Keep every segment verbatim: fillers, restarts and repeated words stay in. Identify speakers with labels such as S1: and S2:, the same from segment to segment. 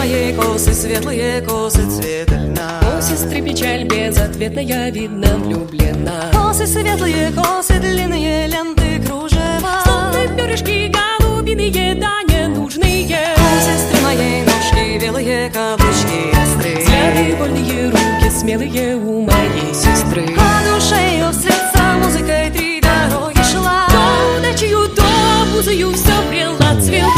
S1: моей косы, светлые косы цвета льна.
S2: О, сестры, печаль безответная, видно, влюблена.
S1: Косы светлые, косы длинные, ленты кружева.
S2: Словно перышки голубиные, да ненужные.
S1: У сестры моей ножки белые, каблучки острые.
S2: Взгляды вольные, руки смелые у моей сестры.
S1: По душе ее вслед за музыкой три дороги шла.
S2: То удачею, то обузою все брела, цвела.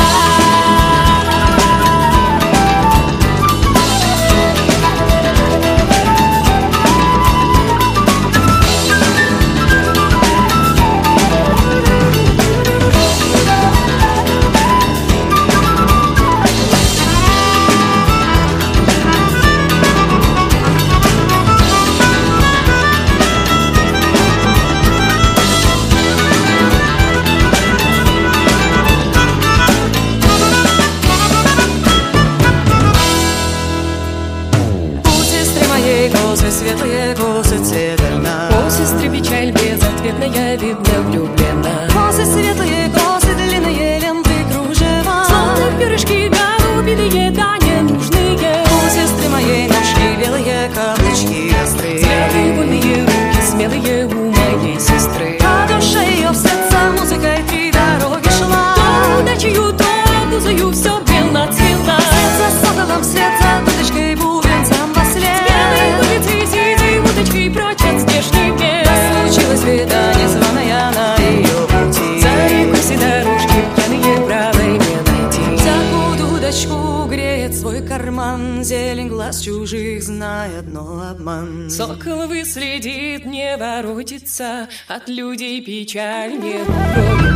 S1: Косы светлые, косы цвета льна.
S2: О, сестры, печаль безответная, видно, влюблена.
S1: Косы светлые, косы длинные, ленты кружева.
S2: Словно перышки голубиные, да ненужные.
S1: У сестры моей ножки белые, каблучки острые.
S2: Взгляды вольные, руки смелые у моей сестры.
S1: По душе ее вслед за музыкой три дороги шла.
S2: То удачею, то обузою все брела, цвела.
S1: Вслед за соколом, вслед за дудочкой, бубенцем во след.
S2: Уточкой прочь от здешний мир.
S1: Случилось беда незваная на ее пути.
S2: За рекой все дорожки пьяные, правой не найти.
S1: Всякую дудочку греет свой карман. Зелень глаз чужих знает, но обман.
S2: Сокол выследит, не воротится, от людей печаль не укроет.